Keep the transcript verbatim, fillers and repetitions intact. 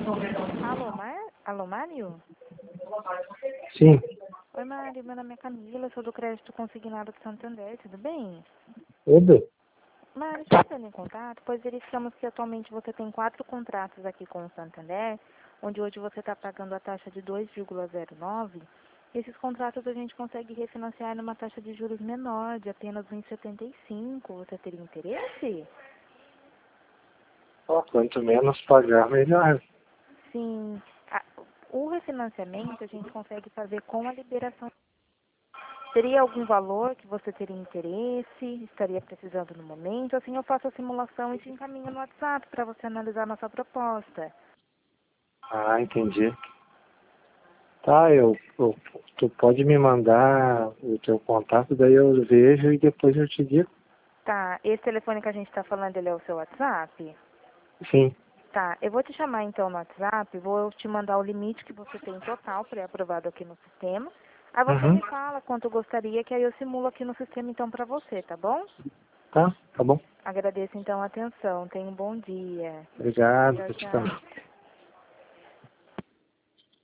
Alô, Mar... Alô, Mário? Sim. Oi, Mário, meu nome é Camila, sou do Crédito Consignado de Santander, tudo bem? Tudo? Mário, estou entrando em contato, pois verificamos que atualmente você tem quatro contratos aqui com o Santander, onde hoje você está pagando a taxa de dois vírgula zero nove. Esses contratos a gente consegue refinanciar numa taxa de juros menor, de apenas um vírgula setenta e cinco. Você teria interesse? Ó, quanto menos pagar, melhor. Sim. A- o refinanciamento a gente consegue fazer com a liberação. Teria algum valor que você teria interesse? Estaria precisando no momento? Assim eu faço a simulação e te encaminho no WhatsApp para você analisar a nossa proposta. Ah, entendi. Tá, eu, eu, tu pode me mandar o teu contato, daí eu vejo e depois eu te digo. Tá, esse telefone que a gente está falando, ele é o seu WhatsApp? Sim, Tá, eu vou te chamar então no WhatsApp, vou te mandar o limite que você tem total pré-aprovado aqui no sistema. Aí você uhum. me fala quanto gostaria que aí eu simulo aqui no sistema então para você, tá bom? Tá, tá bom. Agradeço então a atenção, tenha um bom dia. Obrigado, Tchau, pra ti também. tchau.